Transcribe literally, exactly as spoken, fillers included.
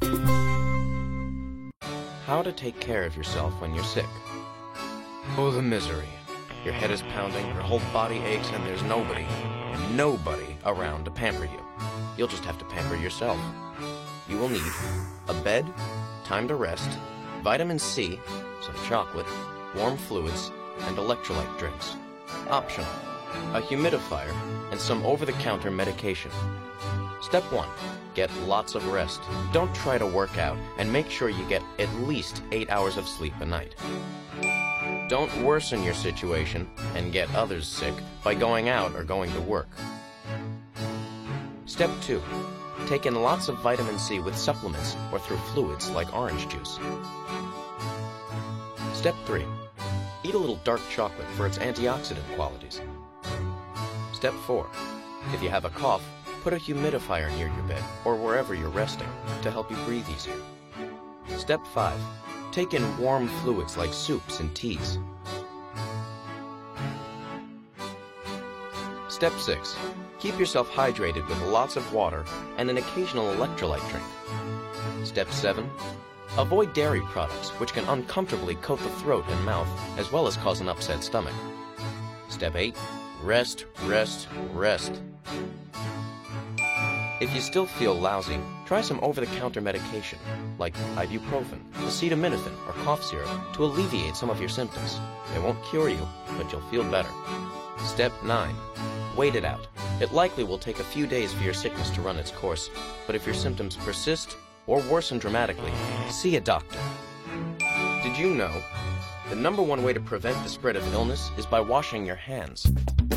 How to take care of yourself when you're sick. Oh, the misery. Your head is pounding, your whole body aches, and there's nobody, nobody around to pamper you. You'll just have to pamper yourself. You will need a bed, time to rest, vitamin C, some chocolate, warm fluids, and electrolyte drinks. Optional, a humidifier, and some over-the-counter medication. Step one, get lots of rest. Don't try to work out, and make sure you get at least eight hours of sleep a night. Don't worsen your situation and get others sick by going out or going to work. Step two, take in lots of vitamin C with supplements or through fluids like orange juice. Step three, eat a little dark chocolate for its antioxidant qualities. Step four, if you have a cough, put a humidifier near your bed or wherever you're resting to help you breathe easier. Step five, take in warm fluids like soups and teas. Step six, keep yourself hydrated with lots of water and an occasional electrolyte drink. Step seven, avoid dairy products which can uncomfortably coat the throat and mouth as well as cause an upset stomach. Step eight, rest, rest, rest. If you still feel lousy, try some over-the-counter medication like ibuprofen, acetaminophen, or cough syrup to alleviate some of your symptoms. It won't cure you, but you'll feel better. Step nine, wait it out. It likely will take a few days for your sickness to run its course, but if your symptoms persist or worsen dramatically, see a doctor. Did you know the number one way to prevent the spread of illness is by washing your hands?